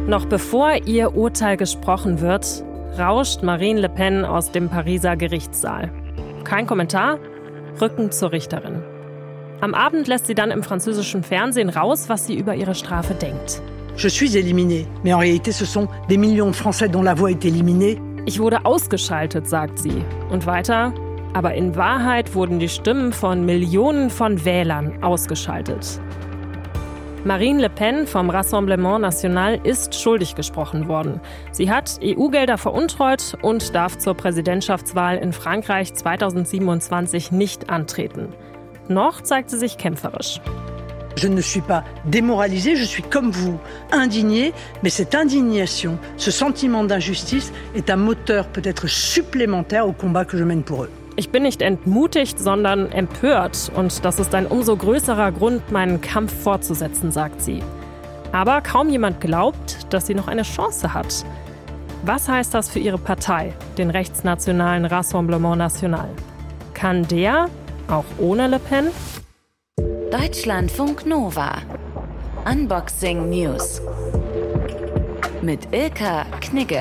Noch bevor ihr Urteil gesprochen wird, rauscht Marine Le Pen aus dem Pariser Gerichtssaal. Kein Kommentar, Rücken zur Richterin. Am Abend lässt sie dann im französischen Fernsehen raus, was sie über ihre Strafe denkt. Je suis éliminée, mais en réalité ce sont des millions de Français dont la voix est éliminée. Ich wurde ausgeschaltet, sagt sie. Und weiter, aber in Wahrheit wurden die Stimmen von Millionen von Wählern ausgeschaltet. Marine Le Pen vom Rassemblement National ist schuldig gesprochen worden. Sie hat EU-Gelder veruntreut und darf zur Präsidentschaftswahl in Frankreich 2027 nicht antreten. Noch zeigt sie sich kämpferisch. Je ne suis pas démoralisée, je suis comme vous, indignée, mais cette indignation, ce sentiment d'injustice est un moteur peut-être supplémentaire au combat que je mène pour eux. Ich bin nicht entmutigt, sondern empört. Und das ist ein umso größerer Grund, meinen Kampf fortzusetzen, sagt sie. Aber kaum jemand glaubt, dass sie noch eine Chance hat. Was heißt das für ihre Partei, den rechtsnationalen Rassemblement National? Kann der, auch ohne Le Pen? Deutschlandfunk Nova. Unboxing News. Mit Ilka Knigge.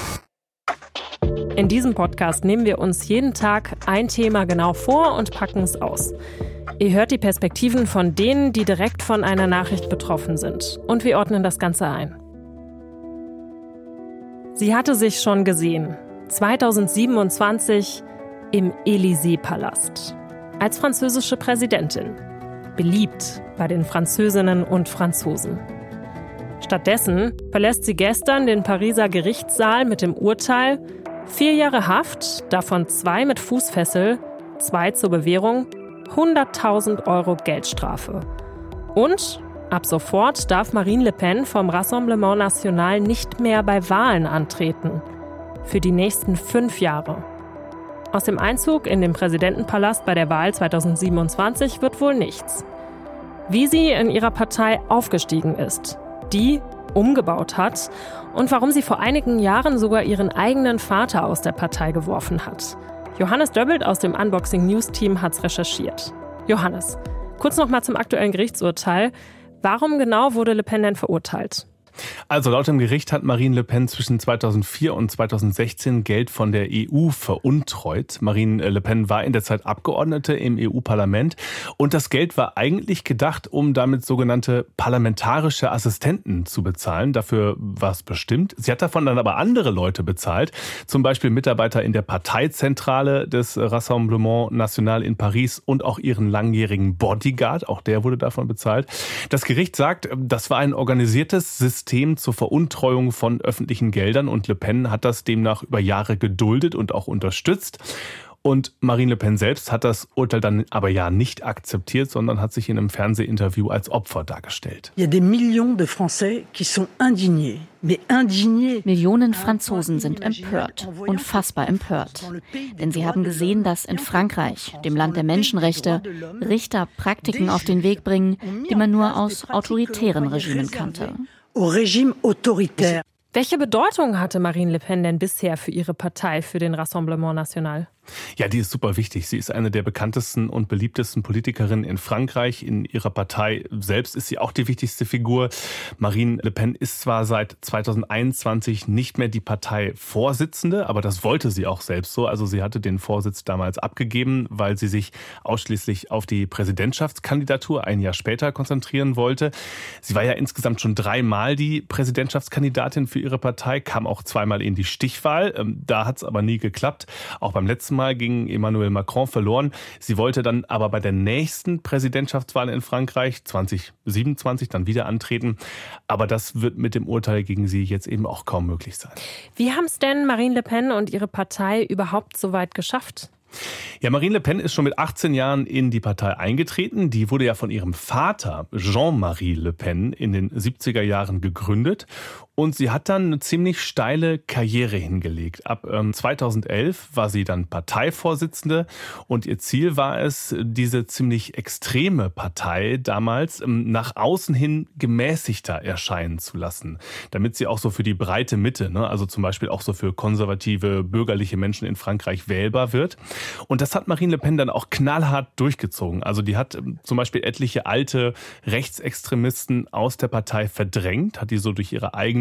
In diesem Podcast nehmen wir uns jeden Tag ein Thema genau vor und packen es aus. Ihr hört die Perspektiven von denen, die direkt von einer Nachricht betroffen sind. Und wir ordnen das Ganze ein. Sie hatte sich schon gesehen. 2027 im Élysée-Palast. Als französische Präsidentin. Beliebt bei den Französinnen und Franzosen. Stattdessen verlässt sie gestern den Pariser Gerichtssaal mit dem Urteil: 4 Jahre Haft, davon 2 mit Fußfessel, 2 zur Bewährung, 100.000 € Geldstrafe. Und ab sofort darf Marine Le Pen vom Rassemblement National nicht mehr bei Wahlen antreten. Für die nächsten 5 Jahre. Aus dem Einzug in den Präsidentenpalast bei der Wahl 2027 wird wohl nichts. Wie sie in ihrer Partei aufgestiegen ist, die umgebaut hat und warum sie vor einigen Jahren sogar ihren eigenen Vater aus der Partei geworfen hat. Johannes Döbbelt aus dem Unboxing News Team hat's recherchiert. Johannes, kurz noch mal zum aktuellen Gerichtsurteil. Warum genau wurde Le Pen denn verurteilt? Also laut dem Gericht hat Marine Le Pen zwischen 2004 und 2016 Geld von der EU veruntreut. Marine Le Pen war in der Zeit Abgeordnete im EU-Parlament und das Geld war eigentlich gedacht, um damit sogenannte parlamentarische Assistenten zu bezahlen. Dafür war es bestimmt. Sie hat davon dann aber andere Leute bezahlt, zum Beispiel Mitarbeiter in der Parteizentrale des Rassemblement National in Paris und auch ihren langjährigen Bodyguard, auch der wurde davon bezahlt. Das Gericht sagt, das war ein organisiertes System zur Veruntreuung von öffentlichen Geldern und Le Pen hat das demnach über Jahre geduldet und auch unterstützt. Und Marine Le Pen selbst hat das Urteil dann aber ja nicht akzeptiert, sondern hat sich in einem Fernsehinterview als Opfer dargestellt. Millionen Franzosen sind empört, unfassbar empört. Denn sie haben gesehen, dass in Frankreich, dem Land der Menschenrechte, Richter Praktiken auf den Weg bringen, die man nur aus autoritären Regimen kannte. Welche Bedeutung hatte Marine Le Pen denn bisher für ihre Partei, für den Rassemblement National? Ja, die ist super wichtig. Sie ist eine der bekanntesten und beliebtesten Politikerinnen in Frankreich. In ihrer Partei selbst ist sie auch die wichtigste Figur. Marine Le Pen ist zwar seit 2021 nicht mehr die Parteivorsitzende, aber das wollte sie auch selbst so. Also sie hatte den Vorsitz damals abgegeben, weil sie sich ausschließlich auf die Präsidentschaftskandidatur ein Jahr später konzentrieren wollte. Sie war ja insgesamt schon 3-mal die Präsidentschaftskandidatin für ihre Partei, kam auch 2-mal in die Stichwahl. Da hat es aber nie geklappt. Auch beim letzten Mal gegen Emmanuel Macron verloren. Sie wollte dann aber bei der nächsten Präsidentschaftswahl in Frankreich 2027 dann wieder antreten. Aber das wird mit dem Urteil gegen sie jetzt eben auch kaum möglich sein. Wie haben es denn Marine Le Pen und ihre Partei überhaupt so weit geschafft? Ja, Marine Le Pen ist schon mit 18 Jahren in die Partei eingetreten. Die wurde ja von ihrem Vater Jean-Marie Le Pen in den 70er Jahren gegründet. Und sie hat dann eine ziemlich steile Karriere hingelegt. Ab 2011 war sie dann Parteivorsitzende und ihr Ziel war es, diese ziemlich extreme Partei damals nach außen hin gemäßigter erscheinen zu lassen. Damit sie auch so für die breite Mitte, also zum Beispiel auch so für konservative, bürgerliche Menschen in Frankreich wählbar wird. Und das hat Marine Le Pen dann auch knallhart durchgezogen. Also die hat zum Beispiel etliche alte Rechtsextremisten aus der Partei verdrängt, hat die so durch ihre eigenen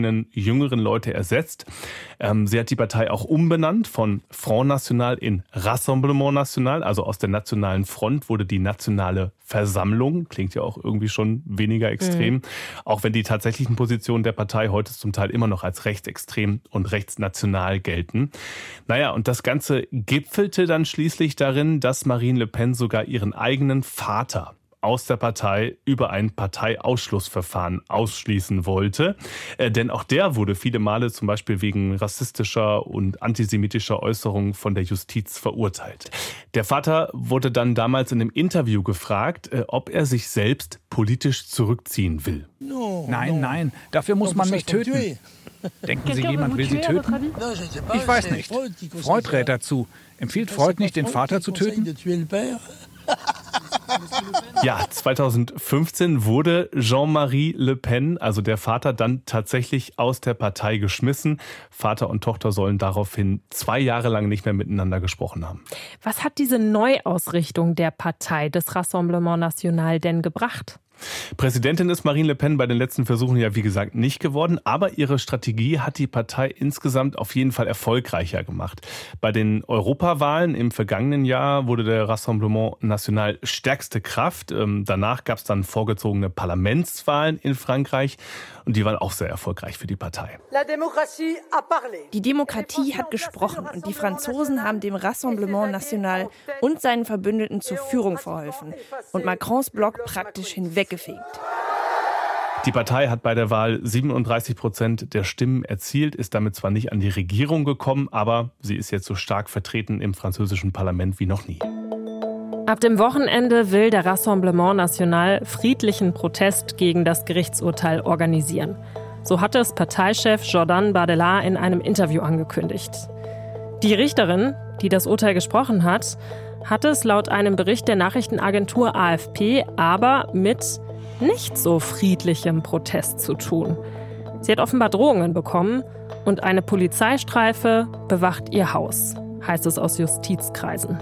eigenen jüngeren Leute ersetzt. Sie hat die Partei auch umbenannt von Front National in Rassemblement National, also aus der Nationalen Front wurde die Nationale Versammlung. Klingt ja auch irgendwie schon weniger extrem, auch wenn die tatsächlichen Positionen der Partei heute zum Teil immer noch als rechtsextrem und rechtsnational gelten. Naja, und das Ganze gipfelte dann schließlich darin, dass Marine Le Pen sogar ihren eigenen Vater aus der Partei über ein Parteiausschlussverfahren ausschließen wollte. Denn auch der wurde viele Male zum Beispiel wegen rassistischer und antisemitischer Äußerungen von der Justiz verurteilt. Der Vater wurde dann damals in einem Interview gefragt, ob er sich selbst politisch zurückziehen will. Nein, dafür muss man mich töten. Denken Sie, jemand will Sie töten? Ich weiß nicht. Freud rät dazu. Empfiehlt Freud nicht, den Vater zu töten? Ja, 2015 wurde Jean-Marie Le Pen, also der Vater, dann tatsächlich aus der Partei geschmissen. Vater und Tochter sollen daraufhin 2 Jahre lang nicht mehr miteinander gesprochen haben. Was hat diese Neuausrichtung der Partei des Rassemblement National denn gebracht? Präsidentin ist Marine Le Pen bei den letzten Versuchen ja wie gesagt nicht geworden, aber ihre Strategie hat die Partei insgesamt auf jeden Fall erfolgreicher gemacht. Bei den Europawahlen im vergangenen Jahr wurde der Rassemblement National stärkste Kraft. Danach gab es dann vorgezogene Parlamentswahlen in Frankreich und die waren auch sehr erfolgreich für die Partei. Die Demokratie hat gesprochen und die Franzosen haben dem Rassemblement National und seinen Verbündeten zur Führung verholfen und Macrons Block praktisch hinweggefegt. Die Partei hat bei der Wahl 37% der Stimmen erzielt, ist damit zwar nicht an die Regierung gekommen, aber sie ist jetzt so stark vertreten im französischen Parlament wie noch nie. Ab dem Wochenende will der Rassemblement National friedlichen Protest gegen das Gerichtsurteil organisieren. So hatte es Parteichef Jordan Bardella in einem Interview angekündigt. Die Richterin, die das Urteil gesprochen hat, hatte es laut einem Bericht der Nachrichtenagentur AFP aber mit nicht so friedlichem Protest zu tun. Sie hat offenbar Drohungen bekommen und eine Polizeistreife bewacht ihr Haus, heißt es aus Justizkreisen.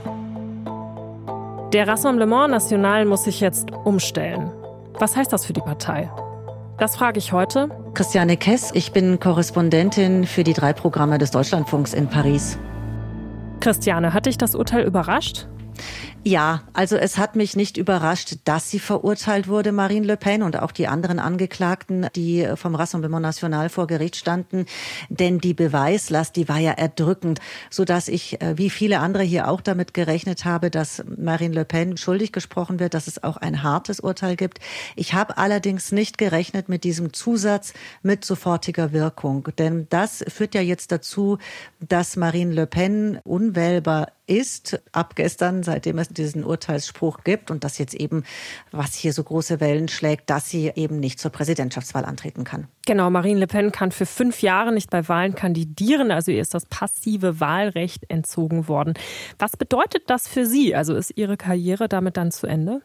Der Rassemblement National muss sich jetzt umstellen. Was heißt das für die Partei? Das frage ich heute. Christiane Kess, ich bin Korrespondentin für die 3 Programme des Deutschlandfunks in Paris. Christiane, hat dich das Urteil überrascht? Ja, also es hat mich nicht überrascht, dass sie verurteilt wurde, Marine Le Pen, und auch die anderen Angeklagten, die vom Rassemblement National vor Gericht standen. Denn die Beweislast, die war ja erdrückend, sodass ich, wie viele andere hier auch damit gerechnet habe, dass Marine Le Pen schuldig gesprochen wird, dass es auch ein hartes Urteil gibt. Ich habe allerdings nicht gerechnet mit diesem Zusatz mit sofortiger Wirkung. Denn das führt ja jetzt dazu, dass Marine Le Pen unwählbar ist, ab gestern, seitdem es diesen Urteilsspruch gibt und das jetzt eben, was hier so große Wellen schlägt, dass sie eben nicht zur Präsidentschaftswahl antreten kann. Genau, Marine Le Pen kann für 5 Jahre nicht bei Wahlen kandidieren, also ihr ist das passive Wahlrecht entzogen worden. Was bedeutet das für Sie? Also ist Ihre Karriere damit dann zu Ende?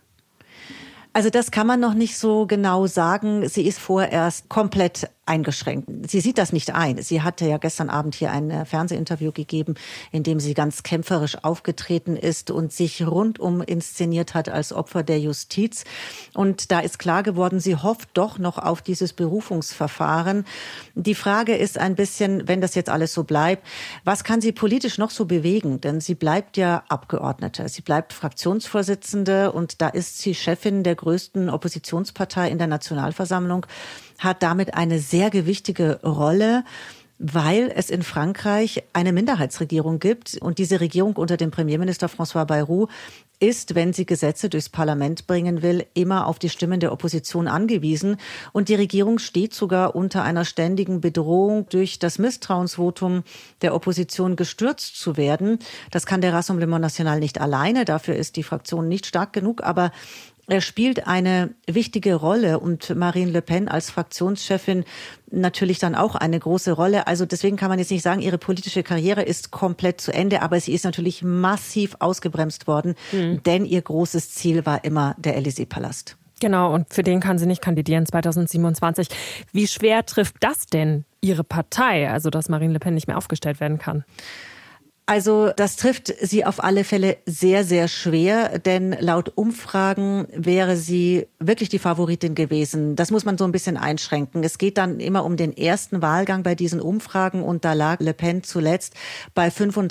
Also das kann man noch nicht so genau sagen. Sie ist vorerst komplett eingeschränkt. Sie sieht das nicht ein. Sie hatte ja gestern Abend hier ein Fernsehinterview gegeben, in dem sie ganz kämpferisch aufgetreten ist und sich rundum inszeniert hat als Opfer der Justiz. Und da ist klar geworden, sie hofft doch noch auf dieses Berufungsverfahren. Die Frage ist ein bisschen, wenn das jetzt alles so bleibt, was kann sie politisch noch so bewegen? Denn sie bleibt ja Abgeordnete. Sie bleibt Fraktionsvorsitzende und da ist sie Chefin der größten Oppositionspartei in der Nationalversammlung, hat damit eine sehr gewichtige Rolle, weil es in Frankreich eine Minderheitsregierung gibt. Und diese Regierung unter dem Premierminister François Bayrou ist, wenn sie Gesetze durchs Parlament bringen will, immer auf die Stimmen der Opposition angewiesen. Und die Regierung steht sogar unter einer ständigen Bedrohung, durch das Misstrauensvotum der Opposition gestürzt zu werden. Das kann der Rassemblement National nicht alleine. Dafür ist die Fraktion nicht stark genug. Aber er spielt eine wichtige Rolle und Marine Le Pen als Fraktionschefin natürlich dann auch eine große Rolle. Also deswegen kann man jetzt nicht sagen, ihre politische Karriere ist komplett zu Ende, aber sie ist natürlich massiv ausgebremst worden, denn ihr großes Ziel war immer der Élysée-Palast. Genau, und für den kann sie nicht kandidieren 2027. Wie schwer trifft das denn Ihre Partei, also dass Marine Le Pen nicht mehr aufgestellt werden kann? Also das trifft sie auf alle Fälle sehr, sehr schwer, denn laut Umfragen wäre sie wirklich die Favoritin gewesen. Das muss man so ein bisschen einschränken. Es geht dann immer um den ersten Wahlgang bei diesen Umfragen und da lag Le Pen zuletzt bei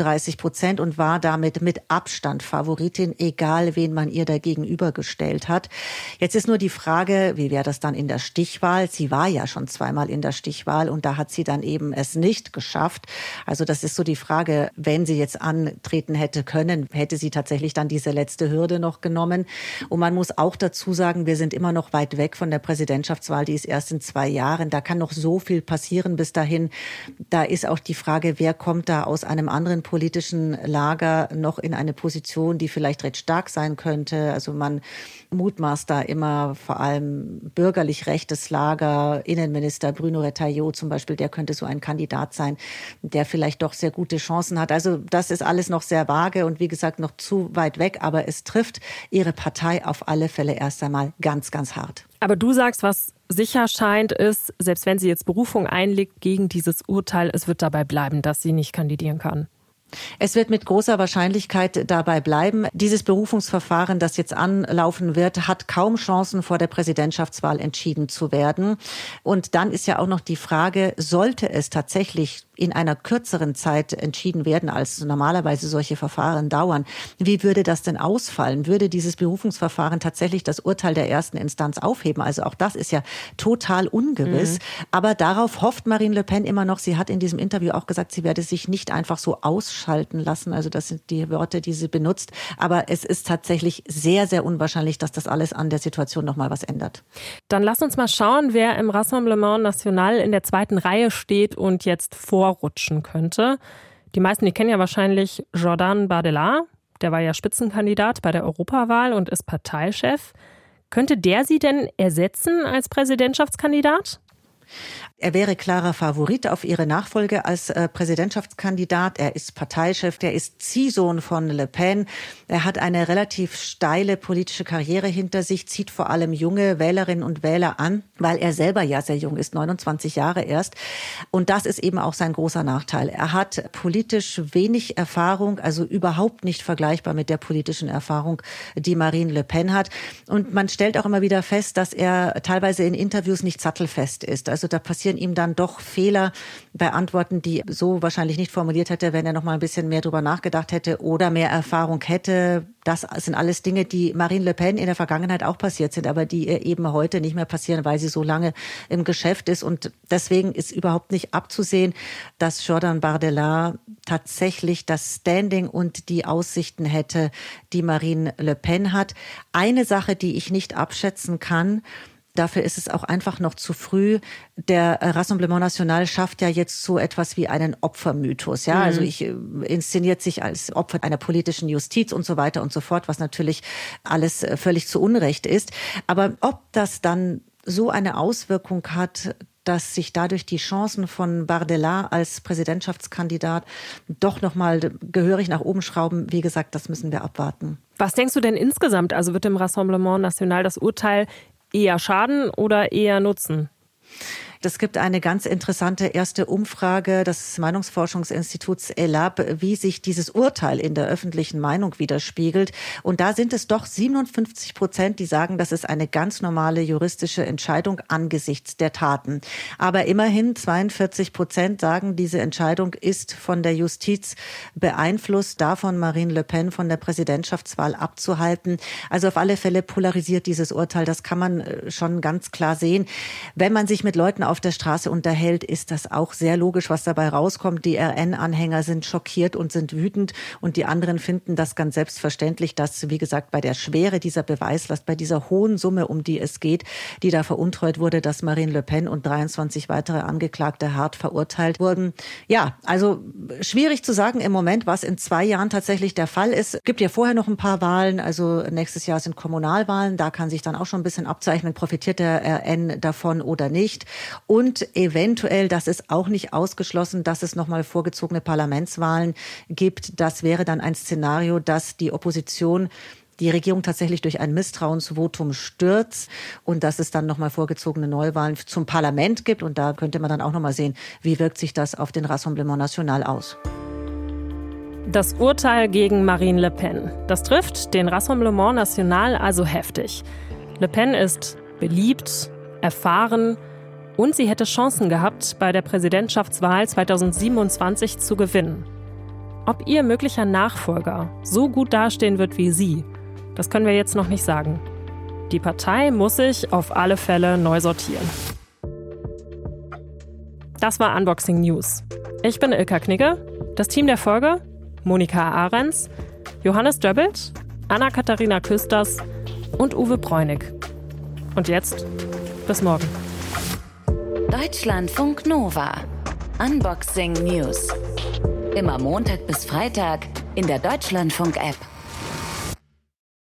35% und war damit mit Abstand Favoritin, egal wen man ihr da gegenübergestellt hat. Jetzt ist nur die Frage, wie wäre das dann in der Stichwahl? Sie war ja schon zweimal in der Stichwahl und da hat sie dann eben es nicht geschafft. Also das ist so die Frage, wenn sie jetzt antreten hätte können, hätte sie tatsächlich dann diese letzte Hürde noch genommen. Und man muss auch dazu sagen, wir sind immer noch weit weg von der Präsidentschaftswahl, die ist erst in 2 Jahren. Da kann noch so viel passieren bis dahin. Da ist auch die Frage, wer kommt da aus einem anderen politischen Lager noch in eine Position, die vielleicht recht stark sein könnte. Also man mutmaßt da immer vor allem bürgerlich rechtes Lager, Innenminister Bruno Retailleau zum Beispiel, der könnte so ein Kandidat sein, der vielleicht doch sehr gute Chancen hat. Also das ist alles noch sehr vage und wie gesagt noch zu weit weg, aber es trifft ihre Partei auf alle Fälle erst einmal ganz, ganz hart. Aber du sagst, was sicher scheint, ist, selbst wenn sie jetzt Berufung einlegt gegen dieses Urteil, es wird dabei bleiben, dass sie nicht kandidieren kann. Es wird mit großer Wahrscheinlichkeit dabei bleiben. Dieses Berufungsverfahren, das jetzt anlaufen wird, hat kaum Chancen, vor der Präsidentschaftswahl entschieden zu werden. Und dann ist ja auch noch die Frage, sollte es tatsächlich in einer kürzeren Zeit entschieden werden, als normalerweise solche Verfahren dauern. Wie würde das denn ausfallen? Würde dieses Berufungsverfahren tatsächlich das Urteil der ersten Instanz aufheben? Also auch das ist ja total ungewiss. Aber darauf hofft Marine Le Pen immer noch. Sie hat in diesem Interview auch gesagt, sie werde sich nicht einfach so ausschalten lassen. Also das sind die Worte, die sie benutzt. Aber es ist tatsächlich sehr, sehr unwahrscheinlich, dass das alles an der Situation nochmal was ändert. Dann lass uns mal schauen, wer im Rassemblement National in der 2. Reihe steht und jetzt vorrutschen könnte. Die meisten, die kennen ja wahrscheinlich Jordan Bardella. Der war ja Spitzenkandidat bei der Europawahl und ist Parteichef. Könnte der sie denn ersetzen als Präsidentschaftskandidat? Er wäre klarer Favorit auf ihre Nachfolge als Präsidentschaftskandidat. Er ist Parteichef, der ist Ziehsohn von Le Pen. Er hat eine relativ steile politische Karriere hinter sich, zieht vor allem junge Wählerinnen und Wähler an, weil er selber ja sehr jung ist, 29 Jahre erst. Und das ist eben auch sein großer Nachteil. Er hat politisch wenig Erfahrung, also überhaupt nicht vergleichbar mit der politischen Erfahrung, die Marine Le Pen hat. Und man stellt auch immer wieder fest, dass er teilweise in Interviews nicht sattelfest ist. Also da passieren ihm dann doch Fehler bei Antworten, die so wahrscheinlich nicht formuliert hätte, wenn er noch mal ein bisschen mehr drüber nachgedacht hätte oder mehr Erfahrung hätte. Das sind alles Dinge, die Marine Le Pen in der Vergangenheit auch passiert sind, aber die ihr eben heute nicht mehr passieren, weil sie so lange im Geschäft ist. Und deswegen ist überhaupt nicht abzusehen, dass Jordan Bardella tatsächlich das Standing und die Aussichten hätte, die Marine Le Pen hat. Eine Sache, die ich nicht abschätzen kann, dafür ist es auch einfach noch zu früh. Der Rassemblement National schafft ja jetzt so etwas wie einen Opfermythos. Ja, also inszeniert sich als Opfer einer politischen Justiz und so weiter und so fort, was natürlich alles völlig zu Unrecht ist. Aber ob das dann so eine Auswirkung hat, dass sich dadurch die Chancen von Bardella als Präsidentschaftskandidat doch noch mal gehörig nach oben schrauben, wie gesagt, das müssen wir abwarten. Was denkst du denn insgesamt? Also wird dem Rassemblement National das Urteil eher schaden oder eher nutzen? Es gibt eine ganz interessante erste Umfrage des Meinungsforschungsinstituts ELAB, wie sich dieses Urteil in der öffentlichen Meinung widerspiegelt. Und da sind es doch 57%, die sagen, das ist eine ganz normale juristische Entscheidung angesichts der Taten. Aber immerhin 42% sagen, diese Entscheidung ist von der Justiz beeinflusst, davon Marine Le Pen von der Präsidentschaftswahl abzuhalten. Also auf alle Fälle polarisiert dieses Urteil. Das kann man schon ganz klar sehen. Wenn man sich mit Leuten auf der Straße unterhält, ist das auch sehr logisch, was dabei rauskommt. Die RN-Anhänger sind schockiert und sind wütend und die anderen finden das ganz selbstverständlich, dass, wie gesagt, bei der Schwere dieser Beweislast, bei dieser hohen Summe, um die es geht, die da veruntreut wurde, dass Marine Le Pen und 23 weitere Angeklagte hart verurteilt wurden. Ja, also schwierig zu sagen im Moment, was in 2 Jahren tatsächlich der Fall ist. Es gibt ja vorher noch ein paar Wahlen, also nächstes Jahr sind Kommunalwahlen, da kann sich dann auch schon ein bisschen abzeichnen, profitiert der RN davon oder nicht. Und eventuell, das ist auch nicht ausgeschlossen, dass es nochmal vorgezogene Parlamentswahlen gibt. Das wäre dann ein Szenario, dass die Opposition die Regierung tatsächlich durch ein Misstrauensvotum stürzt und dass es dann nochmal vorgezogene Neuwahlen zum Parlament gibt. Und da könnte man dann auch nochmal sehen, wie wirkt sich das auf den Rassemblement National aus. Das Urteil gegen Marine Le Pen. Das trifft den Rassemblement National also heftig. Le Pen ist beliebt, erfahren und sie hätte Chancen gehabt, bei der Präsidentschaftswahl 2027 zu gewinnen. Ob ihr möglicher Nachfolger so gut dastehen wird wie sie, das können wir jetzt noch nicht sagen. Die Partei muss sich auf alle Fälle neu sortieren. Das war Unboxing News. Ich bin Ilka Knigge. Das Team der Folge: Monika Ahrens, Johannes Döbbelt, Anna-Katharina Küsters und Uwe Bräunig. Und jetzt, bis morgen. Deutschlandfunk Nova. Unboxing News. Immer Montag bis Freitag in der Deutschlandfunk-App.